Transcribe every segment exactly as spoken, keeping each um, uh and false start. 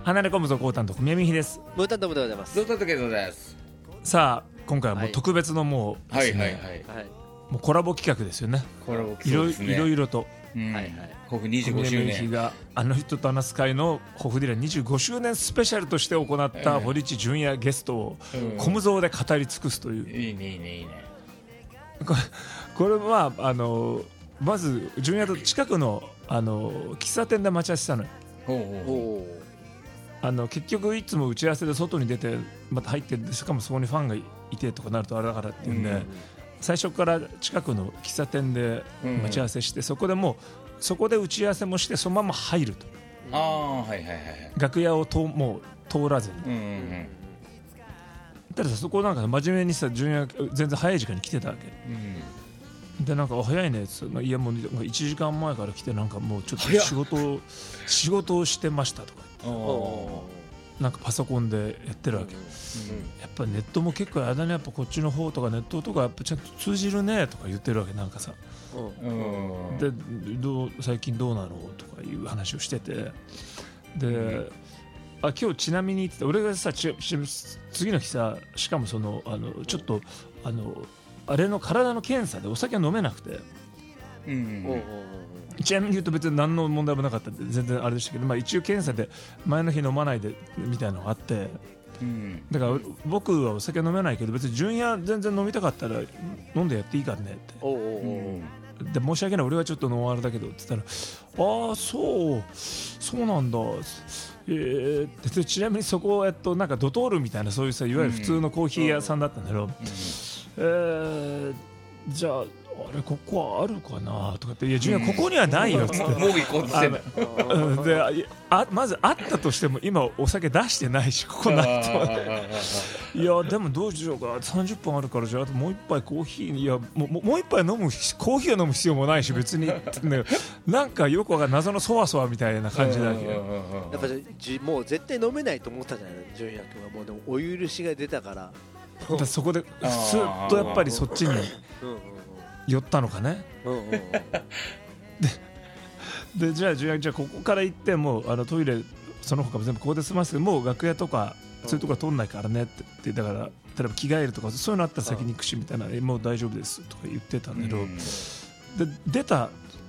離れ込むぞコウタンと宮美妃です。 ムータントムでございます。 ゾウタトケトです。 さあ今回はもう特別のもう、 はい、はいはいはいもうコラボ企画ですよね。 コラボ企画ですね。 いろいろと、 うんはいはい、ホフにじゅうごしゅうねん、 宮美妃があの人と話す会のホフディラにじゅうごしゅうねんスペシャルとして行った堀内純也ゲストをコムゾーで語り尽くすという、 うん、いいねいいねいいね。 これ、これはあのまず純也と近くのあの喫茶店で待ち合わせしたのよ。 ほうほうほう。 あの結局いつも打ち合わせで外に出てまた入ってるんで、しかもそこにファンがいてとかなるとあれだからっていうんで、うん、最初から近くの喫茶店で待ち合わせして、うん、そこでもうそこで打ち合わせもしてそのまま入ると、 ああはいはいはい、 楽屋をともう通らずに、うんうんうん、ただそこなんか真面目にさ純也全然早い時間に来てたわけ、うん、でなんか早いねっつって、いやもういちじかんまえから来てなんかもうちょっと仕事を仕事をしてましたとかなんかパソコンでやってるわけ、うん、やっぱネットも結構あだね、やっぱこっちの方とかネットとかやっぱちゃんと通じるねとか言ってるわけなんかさ、うん、でどう最近どうなのとかいう話をしてて、で、うん、あ今日ちなみにって俺がさち次の日さ、しかもそのあのちょっとあのあれの体の検査でお酒飲めなくて、うん、ちなみに言うと別に何の問題もなかったんで全然あれでしたけど、まあ、一応検査で前の日飲まないでみたいなのがあって、うん、だから僕はお酒飲めないけど別に純也全然飲みたかったら飲んでやっていいからねって、おうおうおうで申し訳ない俺はちょっとノンアルだけどって言ったら、ああそうそうなんだ、えー、でちなみにそこ、えっと、なんかドトールみたいなそういうさいわゆる普通のコーヒー屋さんだったんだけど、うんうんえー、じゃああれここはあるかなとかって、いや純也ここにはないよっつって、 もう行こうとしてんのであまずあったとしても今お酒出してないしここなっていやでもどうしようかさんじゅっぷんあるからじゃあもう一杯コーヒーいやもうもう一杯飲むコーヒーを飲む必要もないし別になんかよくわかんない謎のそわそわみたいな感じだけど、やっぱじもう絶対飲めないと思ったじゃない純也君は。もうでもお許しが出たからだそこでスッとやっぱりそっちに寄ったのかねで, でじゃあじゃあここから行ってもうあのトイレその他も全部ここで済ませてもう楽屋とかそういうところは通んないからねって言って、だから例えば着替えるとかそういうのあったら先に行くしみたいな、もう大丈夫ですとか言ってたんだけど、で出た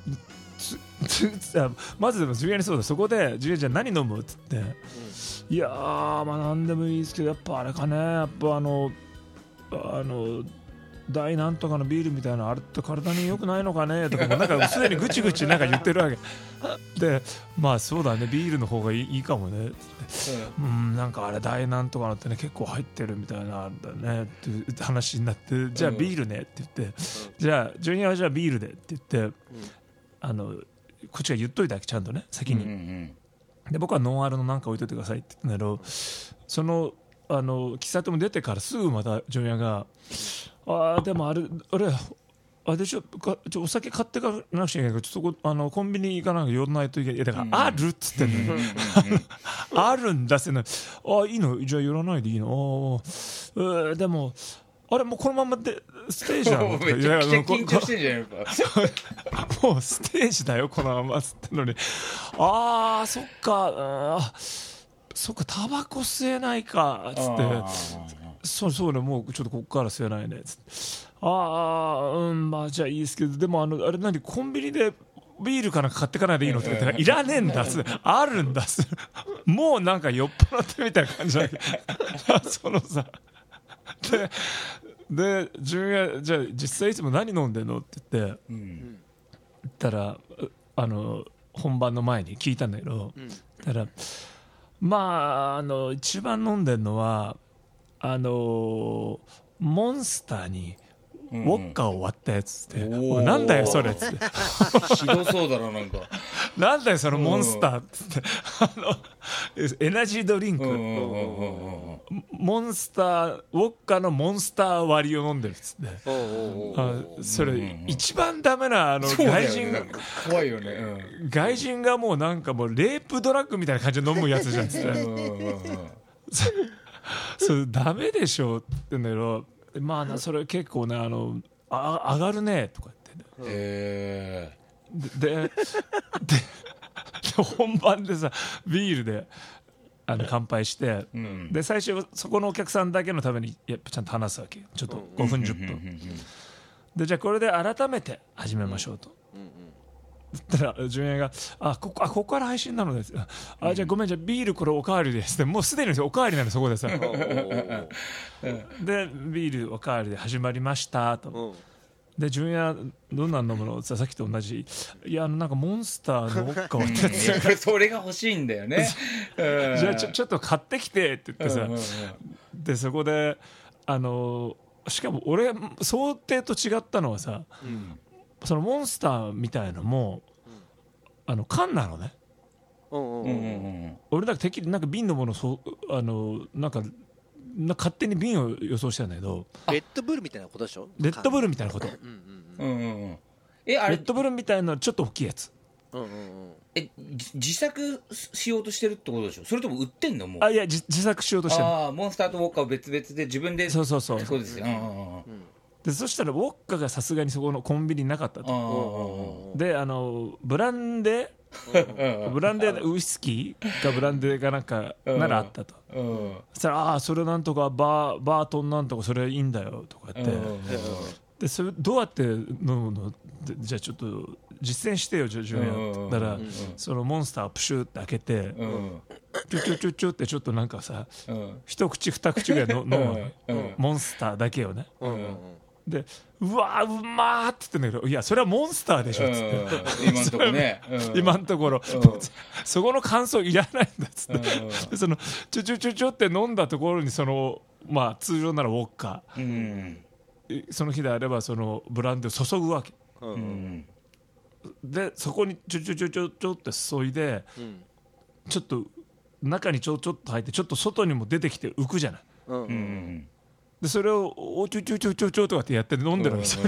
まずでもジュニアにそうだ、そこでジュニアじゃあ何飲むって言って、うん、いやーまあ何でもいいですけどやっぱあれかね、やっぱあのあの大なんとかのビールみたいなあれって体に良くないのかねとかもなんかすでにぐちぐちなんか言ってるわけで、まあそうだねビールの方がい い, いいかもねって、うん、うんなんかあれ大なんとかのってね結構入ってるみたいなんだねって話になって、じゃあビールねって言って、うん、じゃあジュニアはじゃあビールでって言って、うん、あのこっちが言っといたわけちゃんとね先に、うんうんうん、で僕はノンアルのなんか置いといてくださいって言ったんだけど、そのあの喫茶店も出てからすぐまたジュニアがあでもあれあれあれでしょかちょお酒買ってかなくちゃいけないからちょっとあのコンビニ行かなきゃ寄らないといけない、だから、うん、あるっつってんの、ね、あるんだせなあいいのじゃあ寄らないでいいのあ、えー、でもあれもうこのままでステージなのめちゃくちゃ緊張してんじゃないかもうステージだよこのままつってのに、あーそっかあそっかタバコ吸えないかつってそうそうねもうちょっとここから吸えないねつって、ああうんまあじゃあいいですけどでもあのあれ何コンビニでビールかなんか買ってかないでいいのって言ったらいらねえんだすあるんだすもうなんか酔っ払ってみたいな感じだけどそのさでで自分がじゃあ実際いつも何飲んでんのって言って、うん、言ったらあの本番の前に聞いたんだけど、うん、たらまああの一番飲んでんのはあのー、モンスターにウォッカを割ったやつって、うん、なんだよそれっつってひどそうだななんかなんだよそのモンスターっつってあのエナジードリンクモンスターウォッカのモンスター割りを飲んでるっつって、あそれ一番ダメなあの外人が怖いよね、 うん、外人がもうなんかもうレープドラッグみたいな感じで飲むやつじゃんっつってそれダメでしょって言うんだけど、まあなそれ結構ねあのあ上がるねとか言ってね、 へーででで本番でさビールであの乾杯して、うん、で最初そこのお客さんだけのためにやっぱちゃんと話すわけよ。ちょっとごふんじゅっぷんで、じゃあこれで改めて始めましょうと、うんうんうん、そしたら純也があここあここから配信なのです、あじゃあごめん、じゃあビールこれおかわりですって、もうすでにおかわりなんでそこでさでビールおかわりで始まりましたと、で純也どんなの飲むのさっきと同じ、いやあのなんかモンスターのウォッカをってやつそれが欲しいんだよねじゃあちょちょっと買ってきてって言ってさ、うんうんうん、でそこであのしかも俺想定と違ったのはさ、うん、そのモンスターみたいのも、うん、あの缶なのね、うんうんうん、俺なんかてっきりなんか瓶のものそうあのなんかな勝手に瓶を予想してたんだけど、 レッドブルみたいなことでしょ。 レッドブルみたいなことうんうんうん、うん、えあれレッドブルみたいなちょっと大きいやつ、うんうんうん、 え自作しようとしてるってことでしょ。それとも売ってんのもう。 あいや自作しようとしてる。 あモンスターとウォッカを別々で自分で。 そうそうそうそうですよ、うんうんうん、 でそしたらウォッカがさすがにそこのコンビニになかったと。であのブランデーブランデーウイスキーかブランデーかなんかならあったと。そしたらああそれなんとかバーバートンなんとかそれいいんだよとか言って、でそれどうやって飲むの、じゃあちょっと実践してよじゃあジュニアだから、そのモンスターをプシューって開けてちょちょちょちょってちょっとなんかさ一口二口ぐらい飲むのモンスターだけをね。でうわーうまーって言ってんだけど、いやそれはモンスターでしょっつって、 うん、今のところね、 うん、今のところ、うん、そこの感想いらないんだっつって、うん、そのちょちょちょちょって飲んだところにそのまあ通常ならウォッカ、うん、その日であればそのブランデーを注ぐわけ、うん、でそこにちょちょちょちょちょって注いで、うん、ちょっと中にちょちょっと入ってちょっと外にも出てきて浮くじゃない、うんうんうんでそれをおちょちょちょちょちょとかってやって飲んでるわけですよ。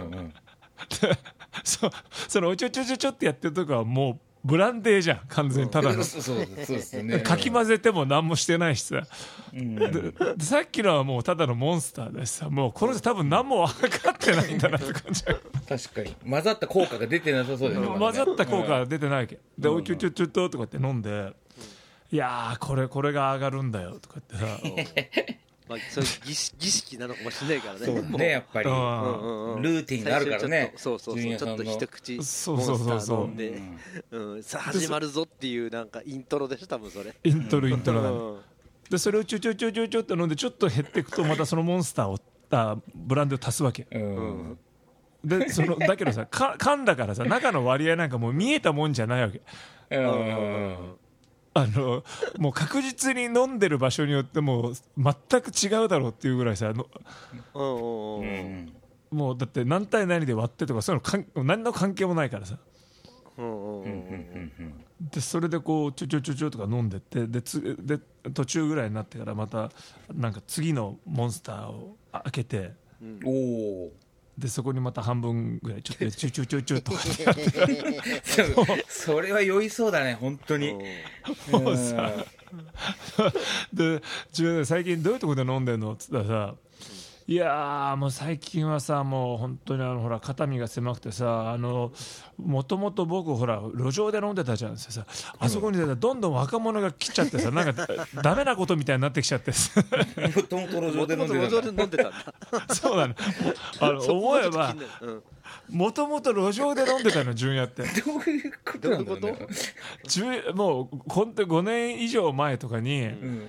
そのおちょちょちょちょってやってるとこはもうブランデーじゃん完全にただのかき混ぜても何もしてないしさ、うん、ででさっきのはもうただのモンスターだしさ、もうこの人多分何も分かってないんだなって感じ。 確かに混ざった効果が出てなさそうだよね。 混ざった効果が出てないわけで、おちょちょちょちょとかって飲んで、いやーこれこれが上がるんだよとかってさまあ、そういう儀式、儀式なのかもしれないからね。 そうねやっぱり、うんうんうん、ルーティンがあるからね。 そうそうそうちょっと一口モンスター飲んで、うん、さあ始まるぞっていうなんかイントロでしょ多分それ。 イントロイントロだね、うん、でそれをちょちょちょちょちょって飲んでちょっと減っていくとまたそのモンスターをあブランデーを足すわけ、うん、でそのだけどさか噛んだからさ中の割合なんかもう見えたもんじゃないわけ、うんうんあのもう確実に飲んでる場所によっても全く違うだろうっていうぐらいさの、うん、もうだって何対何で割ってとかそういうのかん何の関係もないからさ、うんうん、でそれでこうちょちょちょちょとか飲んでってでつで途中ぐらいになってからまたなんか次のモンスターを開けて、うん、おでそこにまた半分ぐらいちょっとちょちょちょちょとかそれは酔いそうだね本当に。 もうさで最近どういうところで飲んでんのっつったらさ、いやもう最近はさもう本当にあのほら肩身が狭くてさ、あのもともと僕ほら路上で飲んでたじゃんってさ、あそこにどんどん若者が来ちゃってさなんかダメなことみたいになってきちゃってもともと路上で飲んでたんだそうだね、あの思えばもともと路上で飲んでたの純也って。 どういうことなんだろうね。 もう本当ごねん以上前とかに、うん、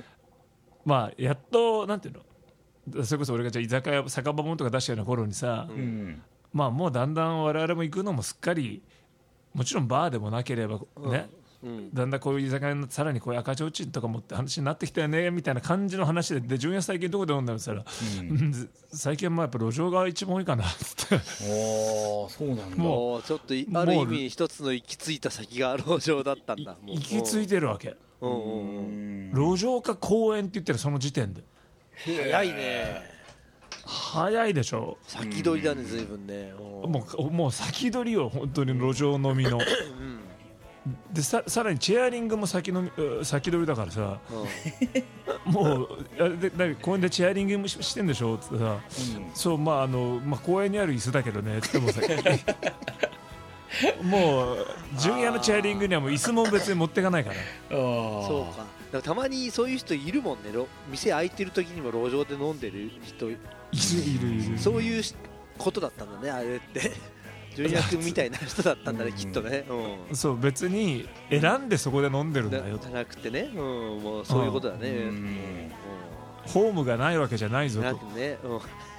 まあやっとなんていうのそれこそ俺がじゃあ居酒屋酒場もんとか出したような頃にさ、うん、まあもうだんだん我々も行くのもすっかりもちろんバーでもなければね、うんうん、だんだんこういう居酒屋のさらにこういう赤ちょうちんとかもって話になってきたよねみたいな感じの話で、で純也最近どこで飲んだのって言ったら、うん、最近はまあやっぱ路上が一番多いかなっておそうなんだ。 もうちょっとある意味一つの行き着いた先が路上だったんだ。 行き着いてるわけ、うんうん、路上か公園って言ってるその時点で早いね。 早いでしょ。 先取りだね随分ね。 もうもう先取りよ本当に路上飲みの、うん、で さ, さらにチェアリングも先の先取りだからさ、うん、もうあれで公園でチェアリングも し, してんでしょってさ、うん、そうまああの、まあ、公園にある椅子だけどねってもさもう純也のチェアリングにはもう椅子も別に持っていかないから。 そうか。だからたまにそういう人いるもんね。店開いてる時にも路上で飲んでる人いるいるいる。 そういうことだったんだね、あれって純也君みたいな人だったんだねきっとね、うん、そう別に選んでそこで飲んでるんだよじゃなくてね、うん、もうそういうことだね、うんうん、 ホームがないわけじゃないぞとなくね、うん、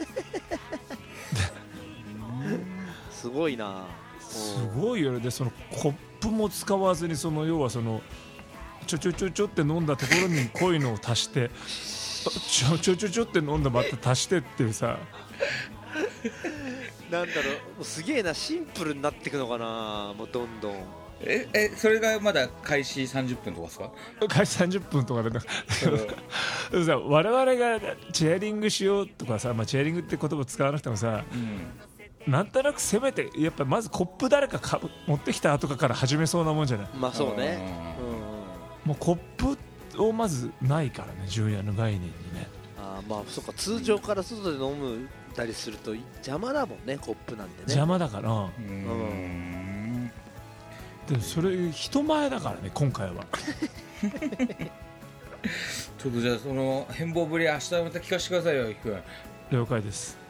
すごいな、 すごいよね。でそのコップも使わずにその要はそのちょちょちょちょって飲んだところに濃いのを足してちょちょちょちょって飲んだまた足してっていうさなんだろう、もうすげえな、シンプルになっていくのかな、もうどんどん。 ええそれがまだ開始さんじゅっぷんとかですか？ 開始さんじゅっぷんとかでさ我々がチェアリングしようとかさ、まあ、チェアリングって言葉使わなくてもさ、うん、なんとなくせめてやっぱまずコップ誰かか持ってきたとかから始めそうなもんじゃない。 まあそうね、 うん、もうコップをまずないからね、純也の概念にね。 あまあそうか、通常から外で飲むたりすると邪魔だもんね、コップなんてね。 邪魔だから、 うん、 でもそれ人前だからね今回はちょっとじゃあその変貌ぶり明日また聞かせてくださいよ、ひくん。 了解です。